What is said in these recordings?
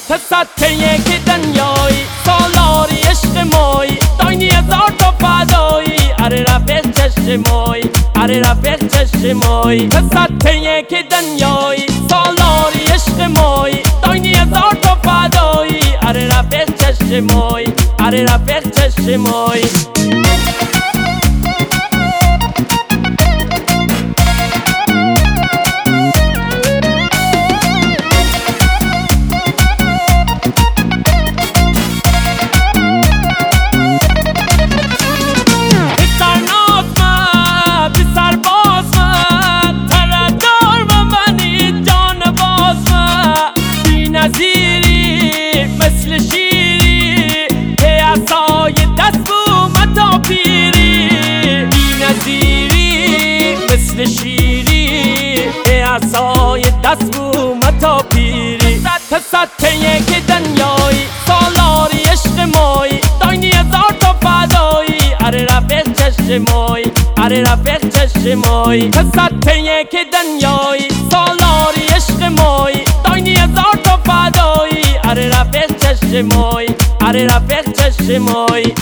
سطح یک دنیایی سالاری عشق مایی داینی هزار تا فدایی اره رفیق چشم مایی اره رفیق چشم مایی سطح یک دنیایی سالاری عشق مایی داینی هزار تا فدایی اره رفیق چشم مایی اره رفیق چشم مایی مثل شیری که عصای دست بومت تا پیری بی نظیری مثل شیری که عصای دست بومت تا پیری سطح یک دنیایی سالاری عشق مایی داینی هزار تا فدایی اره رفیق چشم مایی اره رفیق چشم مایی سطح یک دنیایی سالاری عشق مایی داینی هزار تا فدایی اره رفیق چشم مایی اره رفیق چشم مایی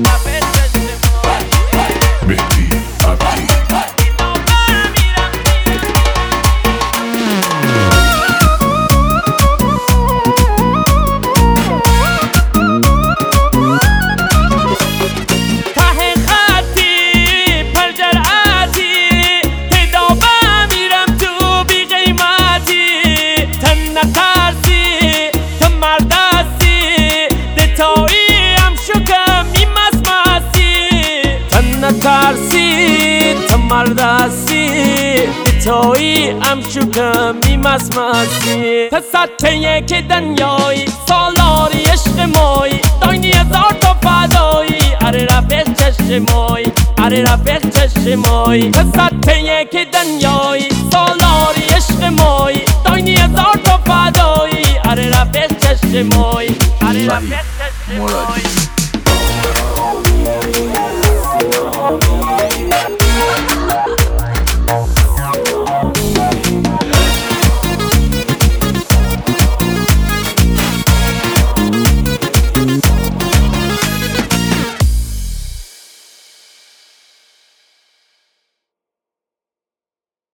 ترسی تو مردستی تویی ام شکم میمسمسی سطح یک دنیایی سالاری عشق مایی داینی هزار تا فدایی اره رفیق چشم مایی اره رفیق چشم مایی سطح یک دنیایی سالاری عشق مایی داینی هزار تا فدایی اره رفیق چشم مایی اره رفیق چشم مایی